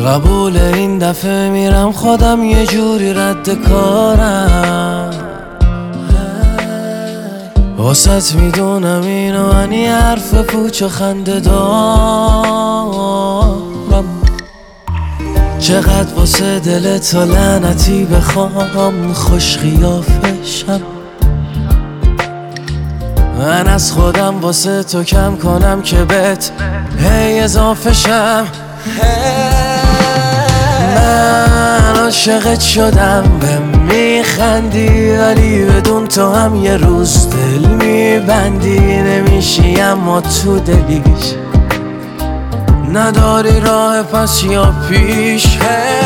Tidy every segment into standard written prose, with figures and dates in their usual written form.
قبول این دفعه میرم خودم یه جوری رد کارم. واسط میدونم اینو من یه حرف پوچ و خنده دارم. چقدر واسه دل تا لعنتی بخوام خوش قیافشم. من از خودم واسه تو کم کنم که بهت هی اضافه شم. من عاشقت شدم به میخندی، ولی بدون تو هم یه روز دل میبندی. نمیشی اما تو دلیش نداری راه پس یا پیش.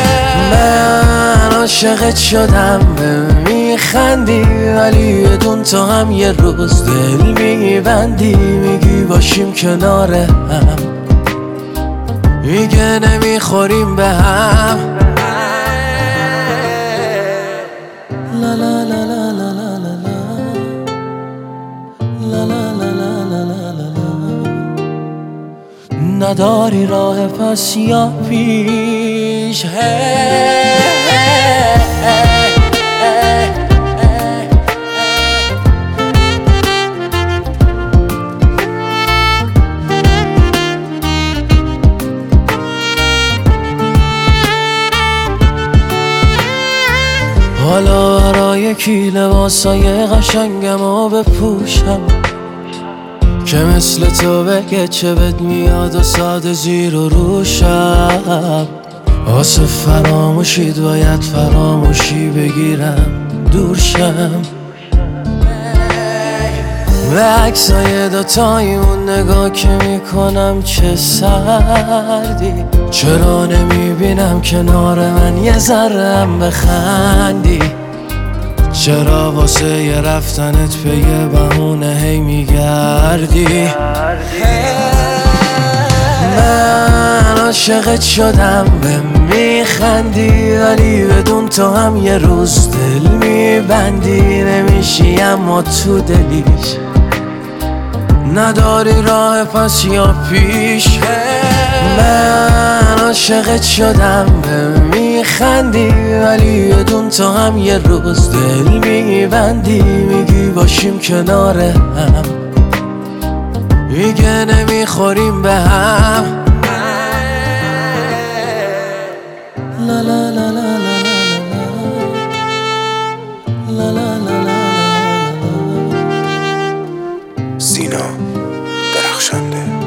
من عاشقت شدم به میخندی، ولی بدون تو هم یه روز دل میبندی. میگی باشیم کنار هم، میگه نمیخوریم به هم. لا لا لا لا لا لا لا لا لا لا لا. نداری راه پس یا پیش. حالا برای کی لباسای قشنگمو بپوشم که مثل تو بگه چه بد میاد و ساده زیر و روشم. واسه فراموشید باید فراموشی بگیرم دورشم. به عکسای دوتایمون نگاه که میکنم چه سردی. چرا نمیبینم کنار من یه ذره‌ام بخندی؟ چرا واسه یه رفتنت به یه بهونه هی میگردی؟ من عاشقت شدم به میخندی، ولی بدون تو هم یه روز دل میبندی. نمیشی اما تو دلیش نداری راه پس یا پیش. من عاشقت شدم به میخندی، ولی بدون تو هم یه روز دل میبندی. میگی باشیم کنار هم، میگه نمیخوریم به هم. لا لا لا لا لا لا لا. سینا درخشنده.